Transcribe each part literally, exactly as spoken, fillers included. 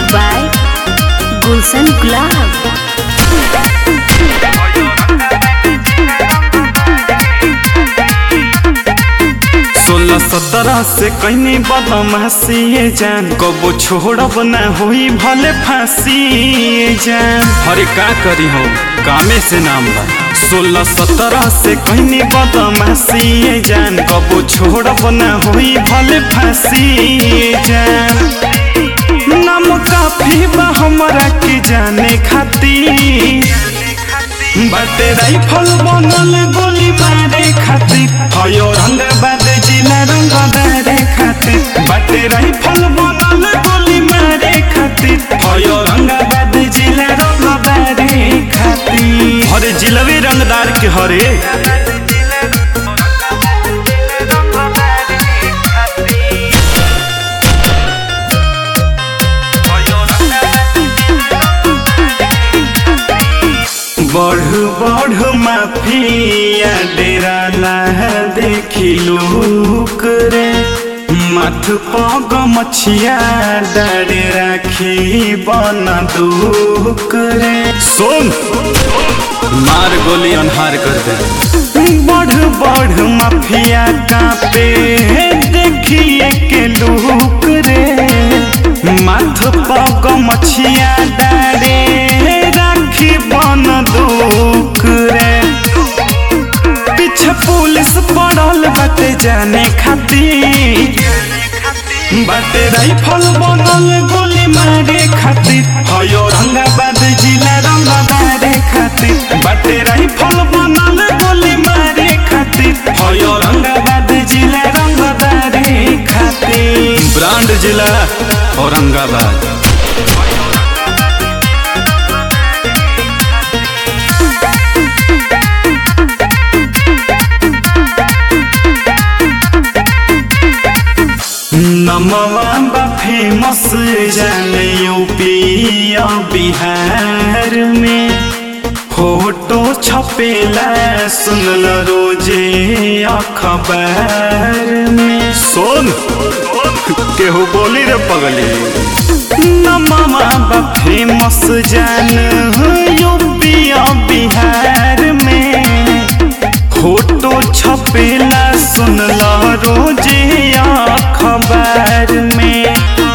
by Gulshan Gulab। सोलह सत्रह से कहीं बदमाशी जान कबो छोड़ब न होई भले फांसी जान। अरे का करी हो कामे से नाम बा। सोलह सत्रह से कहीं बदमाशी जान कबो छोड़ब न होई भले फांसी जान। नाम काफी बा हमरा के जाने खातिर बाटे राइफल बनल गोली मारे खातिर हयो रंगबाद जिला रंगदारे खातिर बाटे राइफल बनल गोली मारे खातिर हयो रंगबाद जिला रंगदारे खातिर। हरे जिलवे रंगदार के हरे बढ़ बढ़ माफिया डेरा ला देखी लोक रे माथ पग मछिया डारे राखी बन दुख रे। सुन मार गोली अनहार कर दे। बढ़ बढ़ माफिया कांपे देखिए के लुक रे माथ पग मछिया डारे राखी बन दुख रे। पीछे पुलिस पड़ल बाटे जाने खातिर बाटे राइफल बनल गोली मारे खातिर हयो रंगबाद जिला रंगदारे खातिर बाटे राइफल बनल गोली मारे खातिर हयो रंगबाद जिला रंगदारे खातिर। ब्रांड जिला औरंगाबाद। नमवा बा फेमस जाने यूपी और बिहार में फोटो छपेला सुनल रोजे अखबार में। सुन केहू बोली रे पगली। नमवा बा फेमस जान यूपी और बिहार में फोटो छपेला सुनल रोजे अखबार में।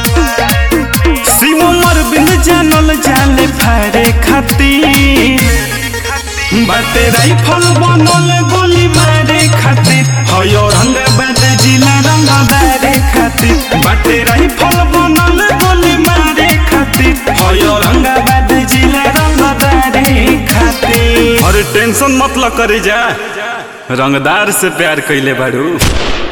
शिवमर बिन जानल जाले फारे खातिर बाटे राइफल बनल गोली मारे खातिर हयो रंगबाद जिला रंगदारे खातिर बाटे राइफल बनल गोली मारे खातिर हयो रंगबाद जिला रंगदारे खातिर। अरे टेंशन मत ल करे जा रंगदार से प्यार कैले बाड़ू।